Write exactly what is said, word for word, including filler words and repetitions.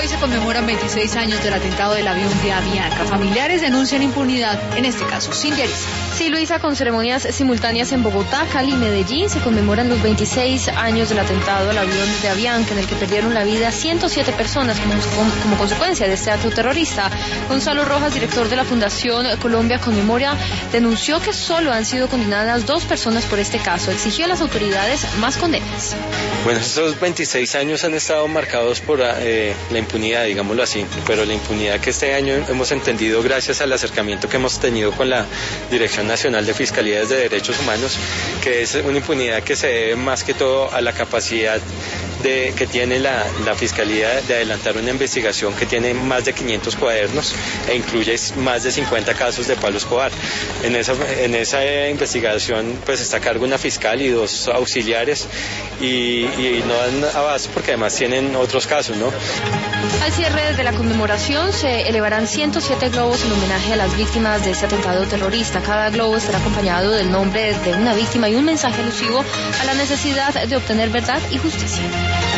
Hoy se conmemoran veintiséis años del atentado del avión de Avianca. Familiares denuncian impunidad, en este caso, sin Arisa. Sí, Luisa, con ceremonias simultáneas en Bogotá, Cali y Medellín se conmemoran los veintiséis años del atentado al avión de Avianca, en el que perdieron la vida ciento siete personas como, como consecuencia de este acto terrorista. Gonzalo Rojas, director de la Fundación Colombia Conmemora, denunció que solo han sido condenadas dos personas por este caso. Exigió a las autoridades más condenas. Bueno, estos veintiséis años han estado marcados por eh, la impunidad, digámoslo así, pero la impunidad que este año hemos entendido gracias al acercamiento que hemos tenido con la Dirección Nacional de Fiscalías de Derechos Humanos, que es una impunidad que se debe más que todo a la capacidad de, que tiene la, la Fiscalía de adelantar una investigación que tiene más de quinientos cuadernos e incluye más de cincuenta casos de Pablo Escobar. En esa, en esa investigación pues está a cargo una fiscal y dos auxiliares y, y no dan abasto porque además tienen otros casos, ¿no? Al cierre de la conmemoración se elevarán ciento siete globos en homenaje a las víctimas de este atentado terrorista. Cada globo estará acompañado del nombre de una víctima y un mensaje alusivo a la necesidad de obtener verdad y justicia.